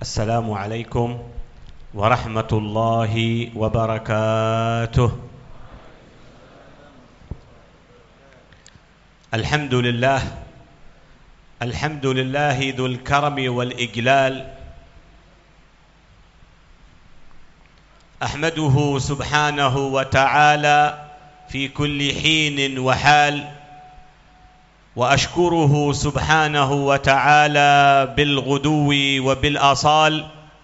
السلام عليكم ورحمة الله وبركاته. الحمد لله ذو الكرم والإجلال، أحمده سبحانه وتعالى في كل حين وحال، وأشكره سبحانه وتعالى بالغدو وبالآصال،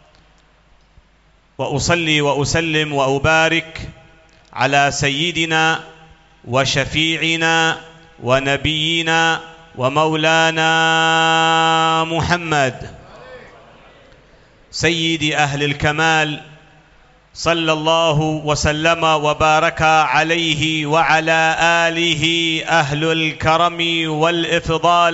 وأصلي وأسلم وأبارك على سيدنا وشفيعنا ونبينا ومولانا محمد سيد أهل الكمال، صلى الله وسلم وبارك عليه وعلى آله أهل الكرم والإفضال،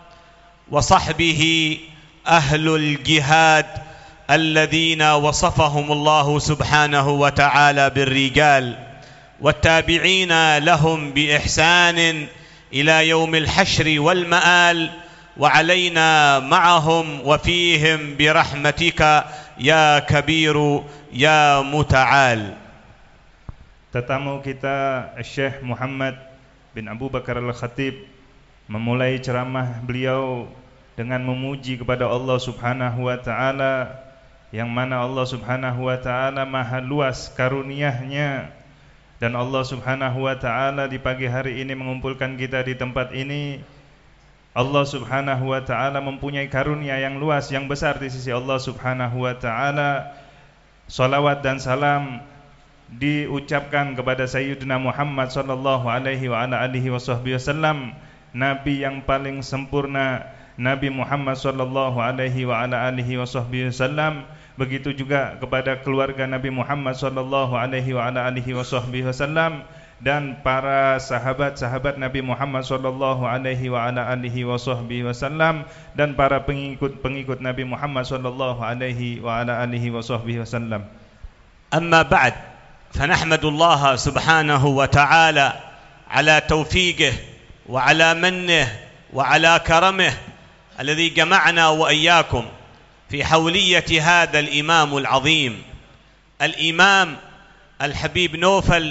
وصحبه أهل الجهاد الذين وصفهم الله سبحانه وتعالى بالرجال، والتابعين لهم بإحسان إلى يوم الحشر والمآل، وعلينا معهم وفيهم برحمتك يا كبير يا متعال. Tetamu kita Syekh Muhammad bin Abu Bakar Al-Khatib memulai ceramah beliau dengan memuji kepada Allah Subhanahu wa taala, yang mana Allah Subhanahu wa taala maha luas karunia-Nya, dan Allah Subhanahu wa taala di pagi hari ini mengumpulkan kita di tempat ini. Allah Subhanahu wa taala mempunyai karunia yang luas, yang besar di sisi Allah Subhanahu wa taala. Salawat dan salam diucapkan kepada Sayyidina Muhammad sallallahu alaihi wa ala alihi wasallam, nabi yang paling sempurna, Nabi Muhammad sallallahu alaihi wa ala alihi wasallam. Begitu juga kepada keluarga Nabi Muhammad sallallahu alaihi wa ala alihi wasallam, dan para sahabat-sahabat Nabi Muhammad sallallahu alaihi wa ala alihi wasallam, dan para pengikut Nabi Muhammad sallallahu alaihi wa ala alihi wasallam. أما بعد، فنحمد الله سبحانه وتعالى على توفيقه وعلى منه وعلى كرمه الذي جمعنا وإياكم في حولية هذا الإمام العظيم، الإمام الحبيب نوفل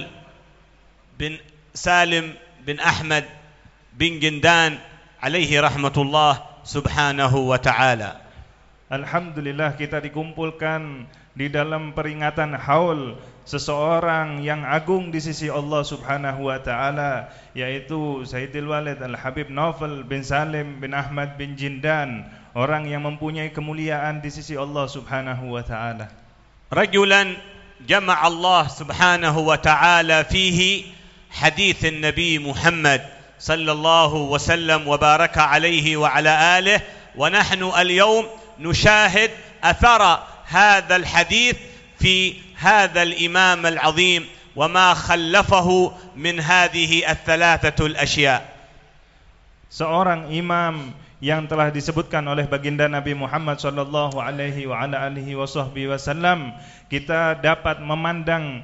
بن سالم بن أحمد بن جندان عليه رحمة الله سبحانه وتعالى. Alhamdulillah, kita dikumpulkan di dalam peringatan haul seseorang yang agung di sisi Allah Subhanahu wa taala, yaitu Sayyidil Walid Al-Habib Naufal bin Salim bin Ahmad bin Jindan, orang yang mempunyai kemuliaan di sisi Allah Subhanahu wa taala. رجلا جمع الله سبحانه وتعالى فيه حديث النبي محمد صلى الله وسلم وبارك عليه وعلى آله، ونحن اليوم نشاهد أثر هذا الحديث في هذا الإمام العظيم وما خلفه من هذه الثلاثة الأشياء. Seorang imam yang telah disebutkan oleh baginda Nabi Muhammad sallallahu alaihi wa ala alihi wasallam, kita dapat memandang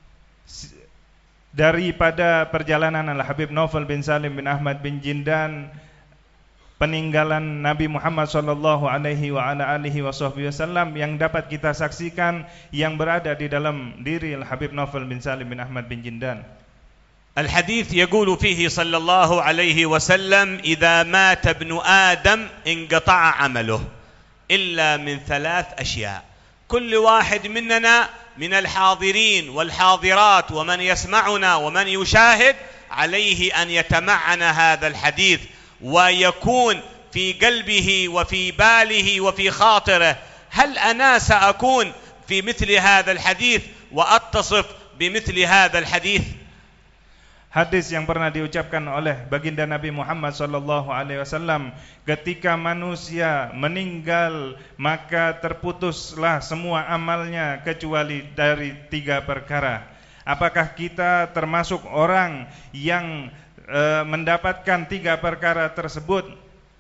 daripada perjalanan Al-Habib Naufal bin Salim bin Ahmad bin Jindan, peninggalan Nabi Muhammad sallallahu alaihi wa ala alihi wasallam yang dapat kita saksikan, yang berada di dalam diri Al-Habib Naufal bin Salim bin Ahmad bin Jindan. الحديث يقول فيه صلى الله عليه وسلم: إذا مات ابن آدم انقطع عمله إلا من ثلاث أشياء. كل واحد مننا من الحاضرين والحاضرات ومن يسمعنا ومن يشاهد عليه أن يتمعن هذا الحديث ويكون في قلبه وفي باله وفي خاطره: هل أنا سأكون في مثل هذا الحديث وأتصف بمثل هذا الحديث؟ Hadis yang pernah diucapkan oleh baginda Nabi Muhammad sallallahu alaihi wasallam, ketika manusia meninggal maka terputuslah semua amalnya kecuali dari tiga perkara. Apakah kita termasuk orang yang mendapatkan tiga perkara tersebut?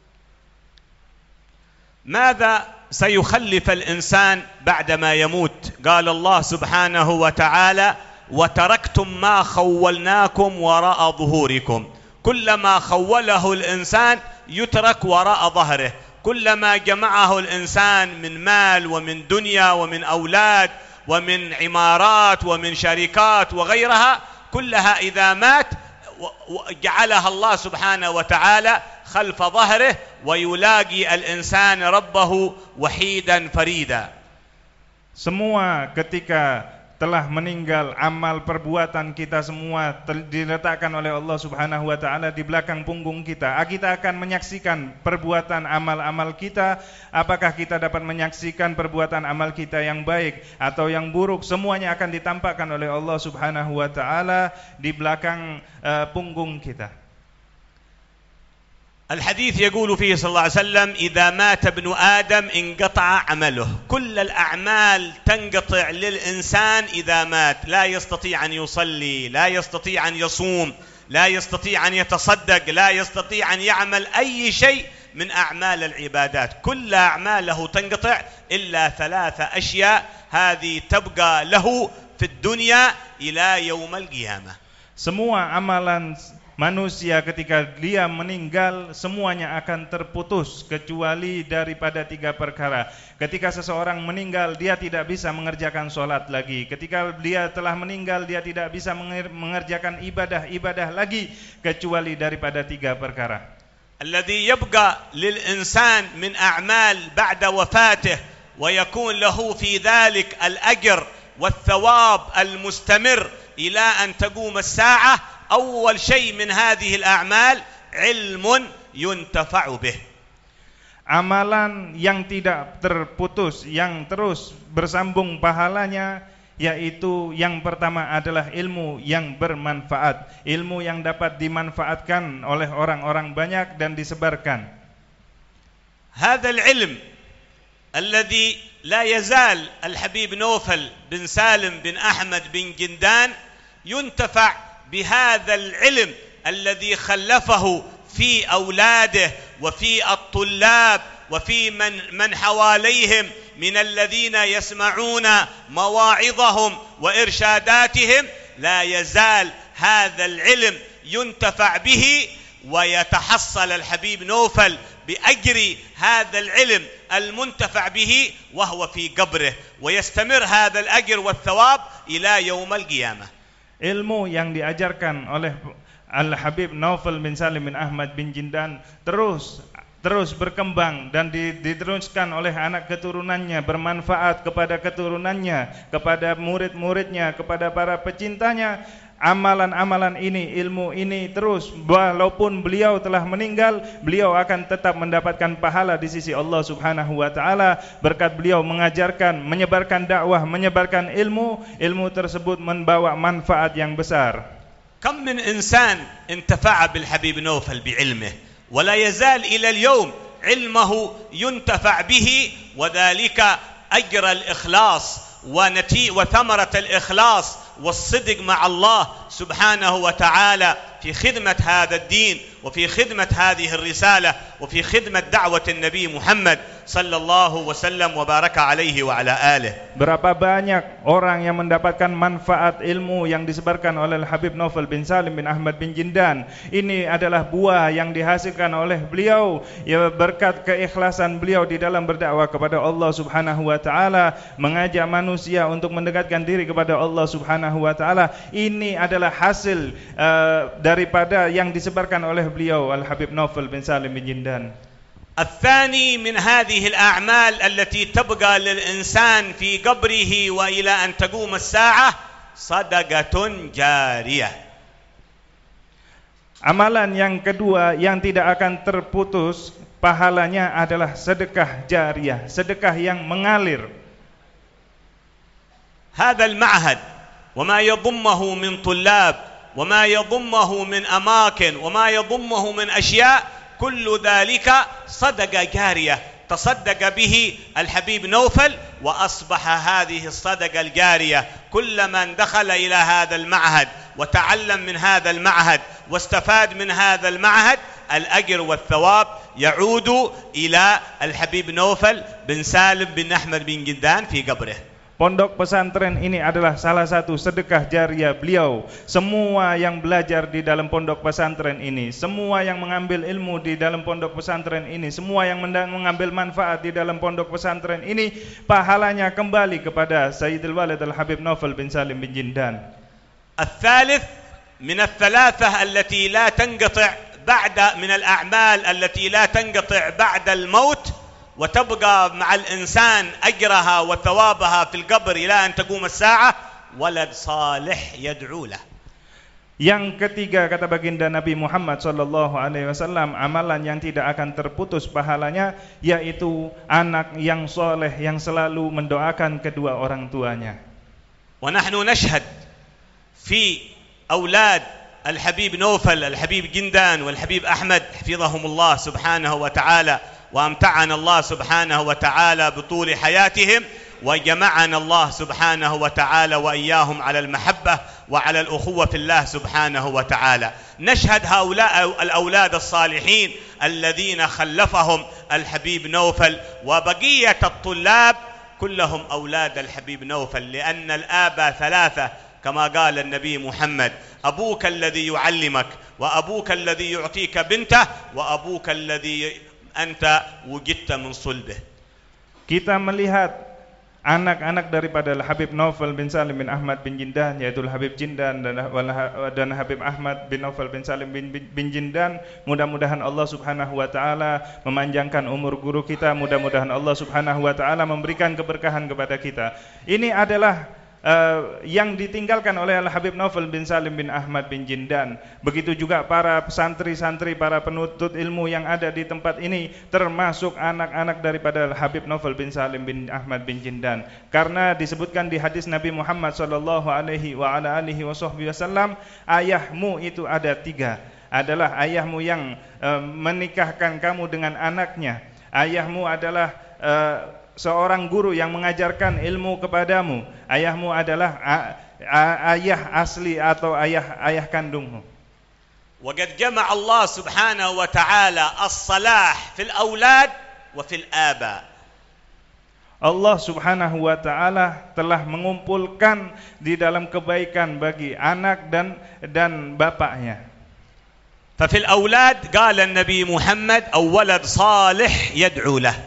ماذا سيخلف الإنسان بعدما يموت؟ قال الله سبحانه وتعالى: وتركتم ما خولناكم وراء ظهوركم. كلما خوله الإنسان يترك وراء ظهره، كلما جمعه الإنسان من مال ومن دنيا ومن أولاد ومن عمارات ومن شركات وغيرها، كلها إذا مات جعلها الله سبحانه وتعالى خلف ظهره، ويلاقي الإنسان ربه وحيدا فريدا. Semua ketika telah meninggal, amal perbuatan kita semua diletakkan oleh Allah Subhanahu wa taala di belakang punggung kita. Kita akan menyaksikan perbuatan amal-amal kita, apakah kita dapat menyaksikan perbuatan amal kita yang baik atau yang buruk, semuanya akan ditampakkan oleh Allah Subhanahu wa taala di belakang punggung kita. الحديث يقول فيه صلى الله عليه وسلم: إذا مات ابن آدم انقطع عمله. كل الأعمال تنقطع للإنسان إذا مات، لا يستطيع أن يصلي، لا يستطيع أن يصوم، لا يستطيع أن يتصدق، لا يستطيع أن يعمل أي شيء من أعمال العبادات. كل أعماله تنقطع إلا 3 أشياء، هذه تبقى له في الدنيا إلى يوم القيامة. Semua amalan manusia ketika dia meninggal semuanya akan terputus kecuali daripada 3 perkara. Ketika seseorang meninggal, dia tidak bisa mengerjakan sholat lagi. Ketika dia telah meninggal, dia tidak bisa mengerjakan ibadah-ibadah lagi kecuali daripada 3 perkara. الذي يبقى للإنسان من أعمال بعد وفاته ويكون له في ذلك الأجر والثواب المستمر إلى أن تقوم الساعة، أول شيء من هذه الأعمال علم ينتفع به. Amalan yang tidak terputus, yang terus bersambung pahalanya, yaitu yang pertama adalah ilmu yang bermanfaat, ilmu yang dapat dimanfaatkan oleh orang-orang banyak dan disebarkan. هذا العلم الذي لا يزال الحبيب نوفل بن سالم بن أحمد بن جندان ينتفع بهذا العلم الذي خلفه في أولاده وفي الطلاب وفي من حواليهم من الذين يسمعون مواعظهم وإرشاداتهم. لا يزال هذا العلم ينتفع به، ويتحصل الحبيب نوفل بأجر هذا العلم المنتفع به وهو في قبره، ويستمر هذا الأجر والثواب إلى يوم القيامة. Ilmu yang diajarkan oleh Al-Habib Naufal bin Salim bin Ahmad bin Jindan terus berkembang dan diteruskan oleh anak keturunannya, bermanfaat kepada keturunannya, kepada murid-muridnya, kepada para pecintanya. Amalan-amalan ini, ilmu ini terus, walaupun beliau telah meninggal, beliau akan tetap mendapatkan pahala di sisi Allah Subhanahu wa taala berkat beliau mengajarkan, menyebarkan dakwah, menyebarkan ilmu tersebut membawa manfaat yang besar. كم من إنسان انتفع بالحبيب نوفل بعلمه ولا يزال إلى اليوم علمه ينتفع به، وذلك أجر الإخلاص وثمرة الإخلاص والصدق مع الله سبحانه وتعالى في خدمة هذا الدين وفي خدمة هذه الرسالة وفي خدمة دعوة النبي محمد صلى الله وسلم وبارك عليه وعلى آله. Berapa banyak orang yang mendapatkan manfaat ilmu yang disebarkan oleh Habib Naufal bin Salim bin Ahmad bin Jindan. Ini adalah buah yang dihasilkan oleh beliau ya, berkat keikhlasan beliau di dalam berdakwah kepada Allah Subhanahu wa taala, mengajak manusia untuk mendekatkan diri kepada Allah Subhanahu wa taala. Ini adalah hasil daripada yang disebarkan oleh beliau Al-Habib Naufal bin Salim bin Jindan. الثاني من هذه الأعمال التي تبقى للإنسان في قبره وإلى أن تقوم الساعة صدقة جارية. Amalan yang kedua yang tidak akan terputus pahalanya adalah sedekah jariyah, sedekah yang mengalir. هذا المعهد وما يضمه من طلاب وما يضمه من أماكن وما يضمه من أشياء، كل ذلك صدقة جارية تصدق به الحبيب نوفل، وأصبح هذه الصدقة الجارية كل من دخل إلى هذا المعهد وتعلم من هذا المعهد واستفاد من هذا المعهد، الأجر والثواب يعود إلى الحبيب نوفل بن سالم بن أحمد بن جندان في قبره. Pondok pesantren ini adalah salah satu sedekah jariah beliau. Semua yang belajar di dalam pondok pesantren ini, semua yang mengambil ilmu di dalam pondok pesantren ini, semua yang mengambil manfaat di dalam pondok pesantren ini, pahalanya kembali kepada Sayyidul Walid Al-Habib Naufal bin Salim bin Jindan. الثالث من الثلاثة التي لا تنقطع بعد من الأعمال التي لا تنقطع بعد الموت وتبقى مع الإنسان أجرها وثوابها في القبر إلى أن تقوم الساعة ولد صالح يدعو له. Yang ketiga, kata baginda Nabi Muhammad SAW, amalan yang tidak akan terputus pahalanya, yaitu anak yang soleh yang selalu mendoakan kedua orang tuanya. ونحن نشهد في أولاد الحبيب نوفل الحبيب جندان والحبيب أحمد حفظهم الله سبحانه وتعالى وأمتعنا الله سبحانه وتعالى بطول حياتهم وجمعنا الله سبحانه وتعالى وإياهم على المحبة وعلى الأخوة في الله سبحانه وتعالى. نشهد هؤلاء الأولاد الصالحين الذين خلفهم الحبيب نوفل وبقية الطلاب كلهم أولاد الحبيب نوفل، لأن الآباء ثلاثة كما قال النبي محمد: أبوك الذي يعلمك، وأبوك الذي يعطيك بنته، وأبوك الذي anta wujidta min sulbih. Kita melihat anak-anak daripada Habib Naufal bin Salim bin Ahmad bin Jindan, yaitu Habib Jindan dan Habib Ahmad bin Naufal bin Salim bin Jindan. Mudah-mudahan Allah Subhanahu wa taala memanjangkan umur guru kita, mudah-mudahan Allah Subhanahu wa taala memberikan keberkahan kepada kita. Ini adalah yang ditinggalkan oleh Al-Habib Naufal bin Salim bin Ahmad bin Jindan. Begitu juga para santri-santri, para penuntut ilmu yang ada di tempat ini, termasuk anak-anak daripada Al-Habib Naufal bin Salim bin Ahmad bin Jindan. Karena disebutkan di hadis Nabi Muhammad sallallahu alaihi wasallam, ayahmu itu ada tiga. Adalah ayahmu yang menikahkan kamu dengan anaknya. Ayahmu adalah seorang guru yang mengajarkan ilmu kepadamu. Ayahmu adalah ayah asli atau ayah kandungmu. وقد جمع الله سبحانه وتعالى الصلاح في الأولاد وفي الآباء. Allah Subhanahu wa taala telah mengumpulkan di dalam kebaikan bagi anak dan bapaknya. ففي الأولاد قال النبي محمد: أو ولد صالح يدعو له.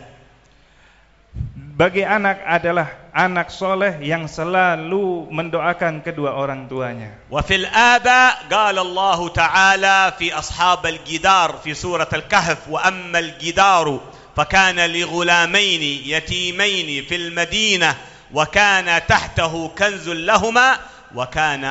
Bagi anak adalah anak soleh yang selalu mendoakan kedua orang tuanya. وفي الآباء قال الله تعالى في أصحاب الجدار في سورة الكهف: وأما الجدار فكان لغلامين يتيمين في المدينة وكان تحته كنز لهما وكان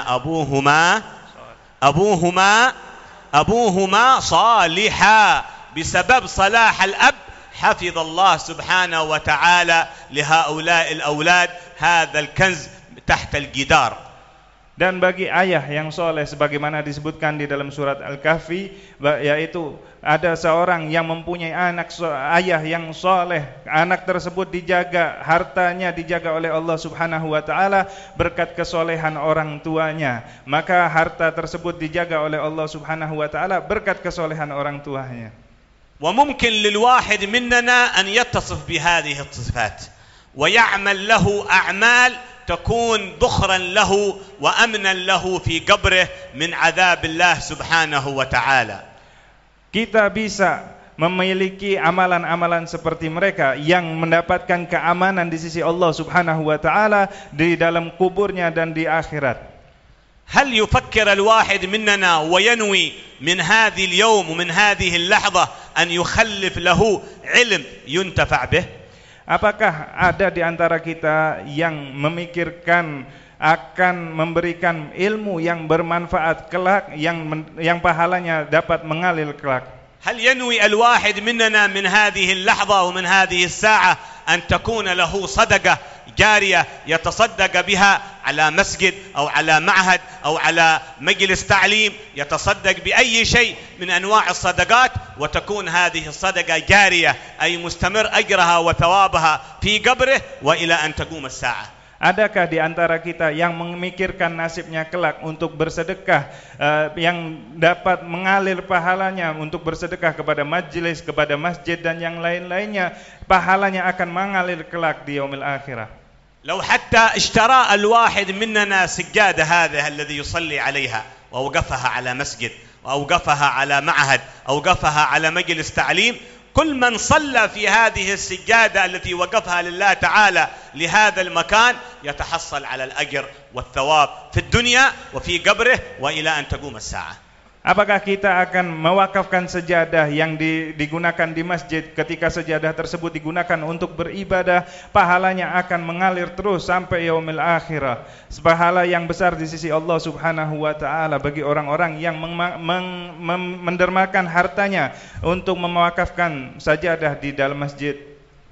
أبوهما صالحا. بسبب صلاح الأب حفظ الله سبحانه وتعالى لهؤلاء الأولاد هذا الكنز تحت الجدار. Dan bagi ayah yang soleh, sebagaimana disebutkan di dalam surat Al-Kahfi, yaitu ada seorang yang mempunyai ayah yang soleh, anak tersebut dijaga, hartanya dijaga oleh Allah Subhanahu wa taala berkat kesolehan orang tuanya, maka harta tersebut dijaga oleh Allah Subhanahu wa taala berkat kesolehan orang tuanya. وممكن للواحد مننا أن يتصف بهذه الصفات ويعمل له أعمال تكون ذخرا له وأمنا له في قبره من عذاب الله سبحانه وتعالى. Kita bisa memiliki amalan-amalan seperti mereka yang mendapatkan keamanan di sisi Allah Subhanahu wa taala di dalam kuburnya dan di akhirat. هل يفكر الواحد مننا وينوي من هذه اليوم ومن هذه اللحظة أن يخلف له علم ينتفع به؟ Apakah ada di antara kita yang memikirkan akan memberikan ilmu yang bermanfaat kelak, yang pahalanya dapat mengalir kelak? هل ينوي الواحد مننا من هذه اللحظة ومن هذه الساعة أن تكون له صدقة جارية يتصدق بها على مسجد أو على معهد أو على مجلس تعليم، يتصدق بأي شيء من أنواع الصدقات وتكون هذه الصدقة جارية أي مستمر أجرها وثوابها في قبره وإلى أن تقوم الساعة؟ Adakah di antara kita yang memikirkan nasibnya kelak untuk bersedekah, yang dapat mengalir pahalanya untuk bersedekah kepada majelis, kepada masjid dan yang lain-lainnya, pahalanya akan mengalir kelak di yaumil akhirah? لو حتى اشترى الواحد مننا سجادة هذا الذي يصلي عليها وأوقفها على مسجد وأوقفها على معهد أوقفها على مجلس تعليم، كل من صلى في هذه السجادة التي وقفها لله تعالى لهذا المكان يتحصل على الأجر والثواب في الدنيا وفي قبره وإلى أن تقوم الساعة. Apakah kita akan mewakafkan sejadah yang digunakan di masjid, ketika sejadah tersebut digunakan untuk beribadah, pahalanya akan mengalir terus sampai yaumil akhirah. Pahala yang besar di sisi Allah Subhanahu wa taala bagi orang-orang yang mendermakan hartanya untuk mewakafkan sajadah di dalam masjid.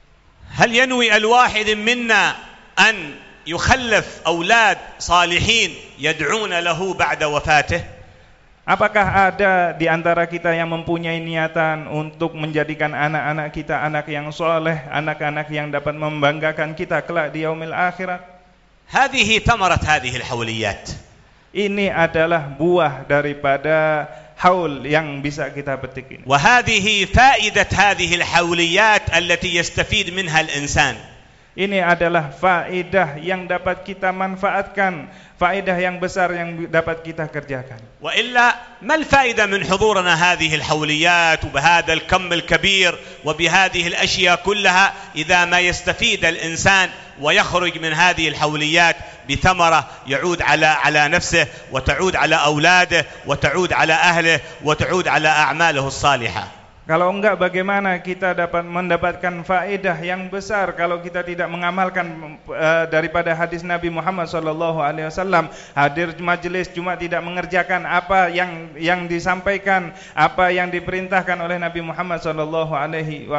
هل ينوي الواحد منا أن يخلف أولاد صالحين يدعون له بعد وفاته؟ Apakah ada di antara kita yang mempunyai niatan untuk menjadikan anak-anak kita anak yang soleh, anak-anak yang dapat membanggakan kita kelak di yaumil akhirat? هذه ثمرة هذه الحوليات. Ini adalah buah daripada haul yang bisa kita petik ini. وهذه فائدة هذه الحوليات التي يستفيد منها الإنسان. Ini adalah faedah yang dapat kita manfaatkan, faedah yang besar yang dapat kita kerjakan. وإلا ما الفائدة من حضورنا هذه الحوليات وبهذا الكم الكبير وبهذه الأشياء كلها إذا ما يستفيد الإنسان ويخرج من هذه الحوليات بثمرة يعود على نفسه وتعود على أولاده وتعود على أهله وتعود على أعماله الصالحة. Kalau enggak, bagaimana kita dapat mendapatkan faedah yang besar kalau kita tidak mengamalkan daripada hadis Nabi Muhammad SAW. Hadir majelis cuma tidak mengerjakan apa yang disampaikan, apa yang diperintahkan oleh Nabi Muhammad SAW.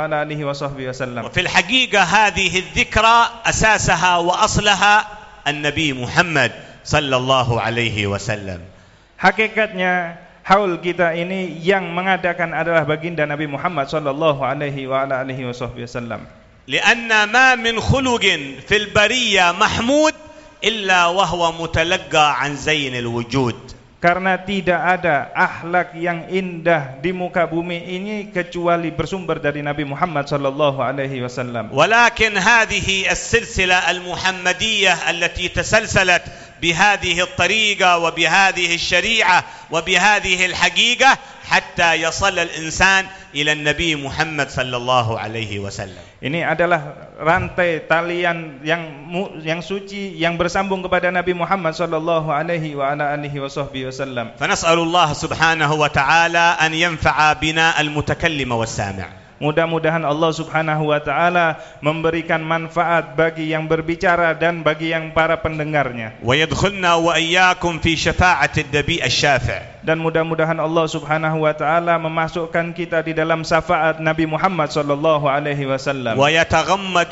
وفي الحقيقة هذه الذكرى أساسها وأصلها النبي محمد صلى الله عليه وسلم. Hakikatnya haul kita ini yang mengadakan adalah baginda Nabi Muhammad sallallahu alaihi wasallam. لأن ما من خلق في البرية محمود إلا وهو متلقى عن زين الوجود. Karena tidak ada akhlak yang indah di muka bumi ini kecuali bersumber dari Nabi Muhammad sallallahu alaihi wasallam. ولكن هذه السلسلة المحمدية التي تسلسلت بهذه الطريقة وبهذه الشريعة وبهذه الحقيقة حتى يصل الإنسان إلى النبي محمد صلى الله عليه وسلم. Ini adalah rantai talian yang suci yang bersambung kepada Nabi Muhammad sallallahu alaihi wasallam. فنسأل الله سبحانه وتعالى أن ينفع بنا المتكلم والسامع. Mudah-mudahan Allah Subhanahu wa taala memberikan manfaat bagi yang berbicara dan bagi yang para pendengarnya. ويدخلنا وإياكم في شفاعة النبي الشافع. Dan mudah-mudahan Allah Subhanahu wa taala memasukkan kita di dalam syafaat Nabi Muhammad sallallahu alaihi wasallam. ويتغمد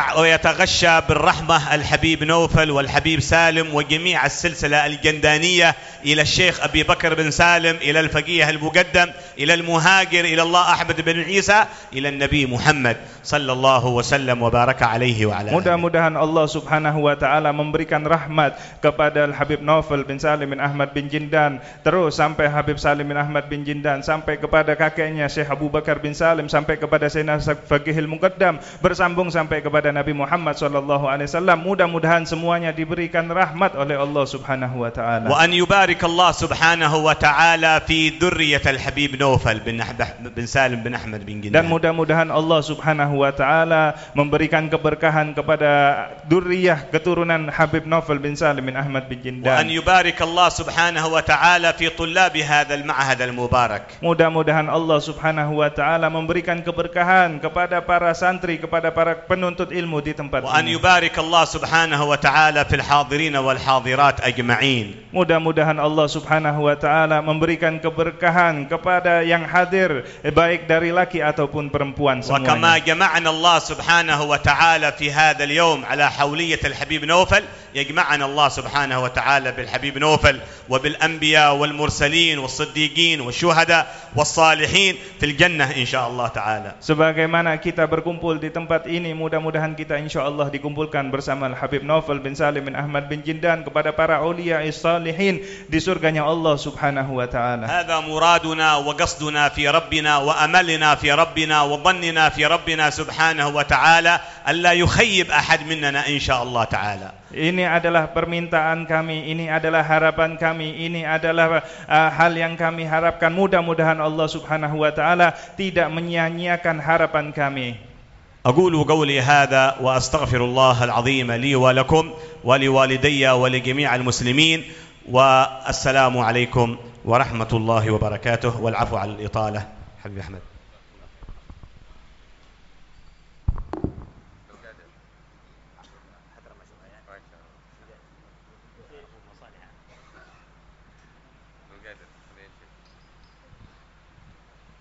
ويتغشى بالرحمة الحبيب نوفل والحبيب سالم وجميع السلسلة الجندانية إلى الشيخ أبي بكر بن سالم إلى الفقيه المقدم إلى المهاجر إلى الله أحمد بن عيسى إلى النبي محمد صلى الله وسلم وبارك عليه وعلى آله. Mudah-mudahan Allah Subhanahu wa taala memberikan rahmat kepada Habib Naufal bin Salim bin Ahmad bin Jindan, terus sampai Habib Salim bin Ahmad bin Jindan, sampai kepada kakeknya Syekh Abu Bakar bin Salim, sampai kepada Sayyidina Faqihil Muqaddam, bersambung sampai kepada Nabi Muhammad sallallahu alaihi wasallam. Mudah-mudahan semuanya diberikan rahmat oleh Allah Subhanahu wa taala. Wa an yubarik Allah Subhanahu wa taala fi dzurriyyat al-Habib Naufal bin Salim bin Ahmad bin Jindan. Dan mudah-mudahan Allah Subhanahu wa taala memberikan keberkahan kepada dzurriyyah keturunan Habib Naufal bin Salim bin Ahmad bin Jindan. Wa an yubarik Allah Subhanahu wa taala fi طلاب هذا المعهد المبارك. Mudah-mudahan Allah Subhanahu wa taala memberikan keberkahan kepada para santri, kepada para penuntut ilmu di tempat ini. وأن يبارك الله سبحانه وتعالى في الحاضرين والحاضرات أجمعين. Mudah-mudahan Allah Subhanahu wa taala memberikan keberkahan kepada yang hadir, baik dari laki ataupun perempuan semuanya. وكما جمعنا الله سبحانه وتعالى في هذا اليوم على حولية الحبيب نوفل يجمعنا الله سبحانه وتعالى بالحبيب نوفل وبالأنبياء والمرسلين والصديقين والشهداء والصالحين في الجنة إن شاء الله تعالى. Sebagaimana kita berkumpul di tempat ini, mudah-mudahan kita insyaallah dikumpulkan bersama Habib Naufal bin Salim bin Ahmad bin Jindan kepada para aulia salihin di surganya Allah Subhanahu wa taala. هذا مرادنا وقصدنا في ربنا وأملنا في ربنا وظننا في ربنا سبحانه وتعالى ألا يخيب أحد مننا إن شاء الله تعالى. Ini adalah permintaan kami, ini adalah harapan kami, ini adalah hal yang kami harapkan. Mudah-mudahan Allah Subhanahu wa taala tidak menyia-nyiakan harapan kami. أقول قولي هذا وأستغفر الله العظيم لي ولكم ولوالدي ولجميع المسلمين، والسلام عليكم ورحمة الله وبركاته، والعفو على الإطالة. حبيبي أحمد.